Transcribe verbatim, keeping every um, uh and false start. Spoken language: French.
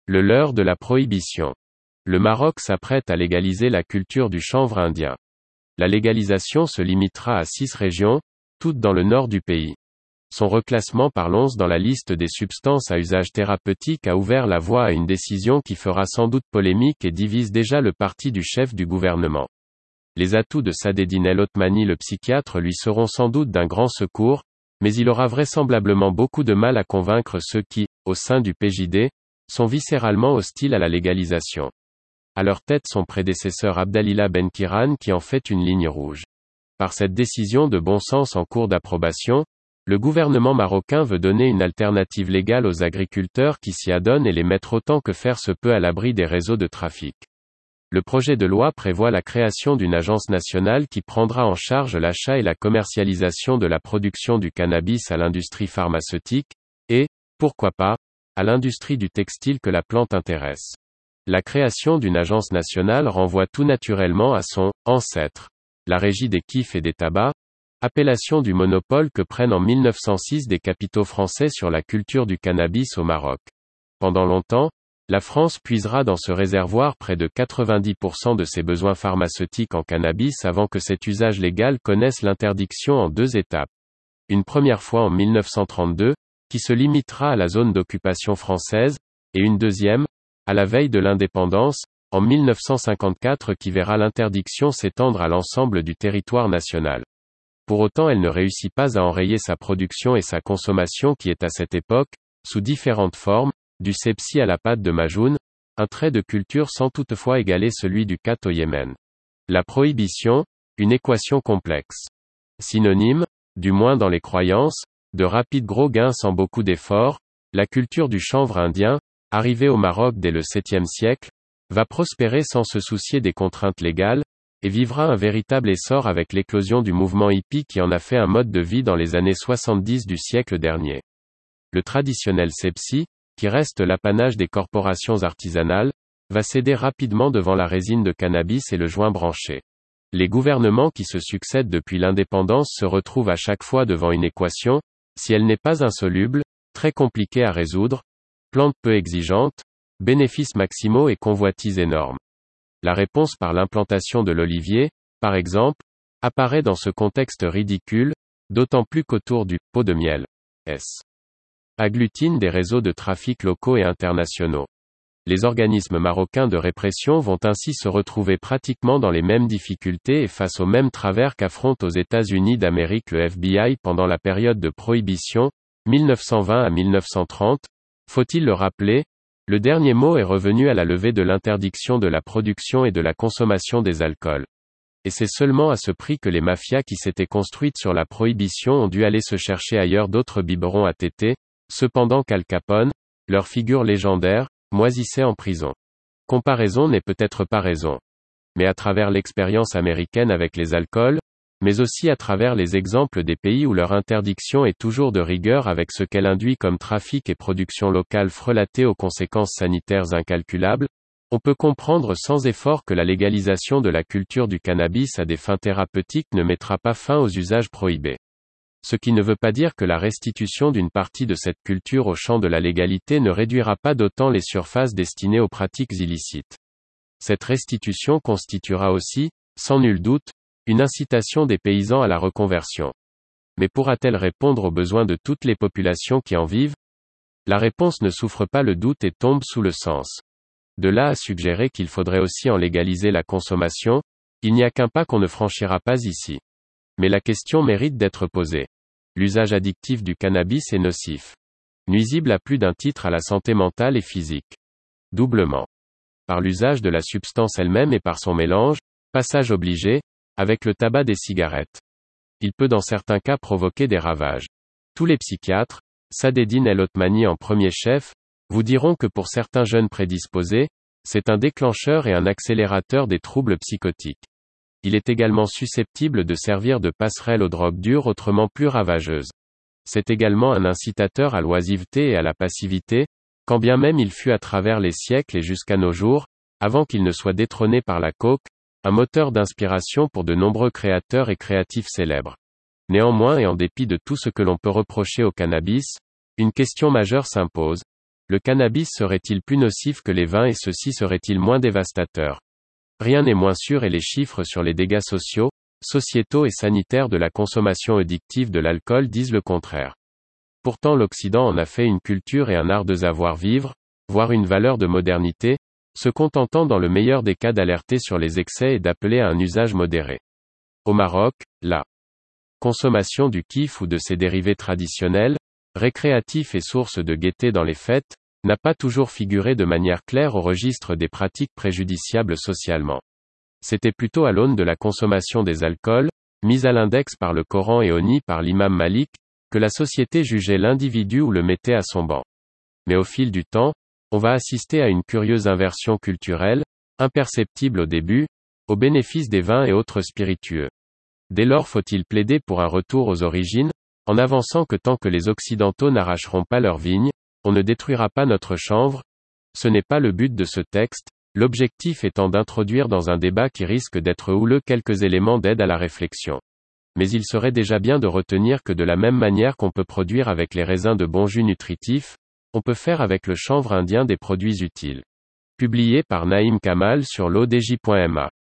Le leurre de la prohibition. Le Maroc s'apprête à légaliser la culture du chanvre indien. La légalisation se limitera à six régions, toutes dans le nord du pays. Son reclassement par l'O N S dans la liste des substances à usage thérapeutique a ouvert la voie à une décision qui fera sans doute polémique et divise déjà le parti du chef du gouvernement. Les atouts de Sadeddine El Othmani le psychiatre lui seront sans doute d'un grand secours, mais il aura vraisemblablement beaucoup de mal à convaincre ceux qui, au sein du P J D, sont viscéralement hostiles à la légalisation. À leur tête son prédécesseur Abdalillah Benkiran qui en fait une ligne rouge. Par cette décision de bon sens en cours d'approbation, le gouvernement marocain veut donner une alternative légale aux agriculteurs qui s'y adonnent et les mettre autant que faire se peut à l'abri des réseaux de trafic. Le projet de loi prévoit la création d'une agence nationale qui prendra en charge l'achat et la commercialisation de la production du cannabis à l'industrie pharmaceutique, et, pourquoi pas, à l'industrie du textile que la plante intéresse. La création d'une agence nationale renvoie tout naturellement à son ancêtre, la Régie des kiffs et des tabacs, appellation du monopole que prennent en mille neuf cent six des capitaux français sur la culture du cannabis au Maroc. Pendant longtemps, la France puisera dans ce réservoir près de quatre-vingt-dix pour cent de ses besoins pharmaceutiques en cannabis avant que cet usage légal connaisse l'interdiction en deux étapes. Une première fois en mille neuf cent trente-deux, qui se limitera à la zone d'occupation française, et une deuxième, à la veille de l'indépendance, en mille neuf cent cinquante-quatre qui verra l'interdiction s'étendre à l'ensemble du territoire national. Pour autant elle ne réussit pas à enrayer sa production et sa consommation qui est à cette époque, sous différentes formes, du sepsi à la pâte de majoun, un trait de culture sans toutefois égaler celui du khat au Yémen. La prohibition, une équation complexe. Synonyme, du moins dans les croyances, de rapides gros gains sans beaucoup d'efforts, la culture du chanvre indien, arrivée au Maroc dès le septième siècle, va prospérer sans se soucier des contraintes légales, et vivra un véritable essor avec l'éclosion du mouvement hippie qui en a fait un mode de vie dans les années soixante-dix du siècle dernier. Le traditionnel sepsi, qui reste l'apanage des corporations artisanales, va céder rapidement devant la résine de cannabis et le joint branché. Les gouvernements qui se succèdent depuis l'indépendance se retrouvent à chaque fois devant une équation, si elle n'est pas insoluble, très compliquée à résoudre, plante peu exigeante, bénéfices maximaux et convoitises énormes. La réponse par l'implantation de l'olivier, par exemple, apparaît dans ce contexte ridicule, d'autant plus qu'autour du pot de miel, S. agglutine des réseaux de trafic locaux et internationaux. Les organismes marocains de répression vont ainsi se retrouver pratiquement dans les mêmes difficultés et face aux mêmes travers qu'affronte aux États-Unis d'Amérique le F B I pendant la période de prohibition, mille neuf cent vingt à mille neuf cent trente, faut-il le rappeler, le dernier mot est revenu à la levée de l'interdiction de la production et de la consommation des alcools. Et c'est seulement à ce prix que les mafias qui s'étaient construites sur la prohibition ont dû aller se chercher ailleurs d'autres biberons à téter, cependant qu'Al Capone, leur figure légendaire, moisissait en prison. Comparaison n'est peut-être pas raison. Mais à travers l'expérience américaine avec les alcools, mais aussi à travers les exemples des pays où leur interdiction est toujours de rigueur avec ce qu'elle induit comme trafic et production locale frelatée aux conséquences sanitaires incalculables, on peut comprendre sans effort que la légalisation de la culture du cannabis à des fins thérapeutiques ne mettra pas fin aux usages prohibés. Ce qui ne veut pas dire que la restitution d'une partie de cette culture au champ de la légalité ne réduira pas d'autant les surfaces destinées aux pratiques illicites. Cette restitution constituera aussi, sans nul doute, une incitation des paysans à la reconversion. Mais pourra-t-elle répondre aux besoins de toutes les populations qui en vivent? La réponse ne souffre pas le doute et tombe sous le sens. De là à suggérer qu'il faudrait aussi en légaliser la consommation, il n'y a qu'un pas qu'on ne franchira pas ici. Mais la question mérite d'être posée. L'usage addictif du cannabis est nocif. Nuisible à plus d'un titre à la santé mentale et physique. Doublement. Par l'usage de la substance elle-même et par son mélange, passage obligé, avec le tabac des cigarettes. Il peut dans certains cas provoquer des ravages. Tous les psychiatres, Sadeddine El Othmani en premier chef, vous diront que pour certains jeunes prédisposés, c'est un déclencheur et un accélérateur des troubles psychotiques. Il est également susceptible de servir de passerelle aux drogues dures autrement plus ravageuses. C'est également un incitateur à l'oisiveté et à la passivité, quand bien même il fut à travers les siècles et jusqu'à nos jours, avant qu'il ne soit détrôné par la coke, un moteur d'inspiration pour de nombreux créateurs et créatifs célèbres. Néanmoins et en dépit de tout ce que l'on peut reprocher au cannabis, une question majeure s'impose. Le cannabis serait-il plus nocif que les vins et ceux-ci seraient-ils moins dévastateurs? Rien n'est moins sûr et les chiffres sur les dégâts sociaux, sociétaux et sanitaires de la consommation addictive de l'alcool disent le contraire. Pourtant l'Occident en a fait une culture et un art de savoir-vivre, voire une valeur de modernité, se contentant dans le meilleur des cas d'alerter sur les excès et d'appeler à un usage modéré. Au Maroc, la consommation du kiff ou de ses dérivés traditionnels, récréatifs et source de gaieté dans les fêtes, n'a pas toujours figuré de manière claire au registre des pratiques préjudiciables socialement. C'était plutôt à l'aune de la consommation des alcools, mise à l'index par le Coran et honnie par l'imam Malik, que la société jugeait l'individu ou le mettait à son banc. Mais au fil du temps, on va assister à une curieuse inversion culturelle, imperceptible au début, au bénéfice des vins et autres spiritueux. Dès lors faut-il plaider pour un retour aux origines, en avançant que tant que les Occidentaux n'arracheront pas leurs vignes, on ne détruira pas notre chanvre? Ce n'est pas le but de ce texte, l'objectif étant d'introduire dans un débat qui risque d'être houleux quelques éléments d'aide à la réflexion. Mais il serait déjà bien de retenir que de la même manière qu'on peut produire avec les raisins de bons jus nutritifs, on peut faire avec le chanvre indien des produits utiles. Publié par Naïm Kamal sur l'O D J point M A.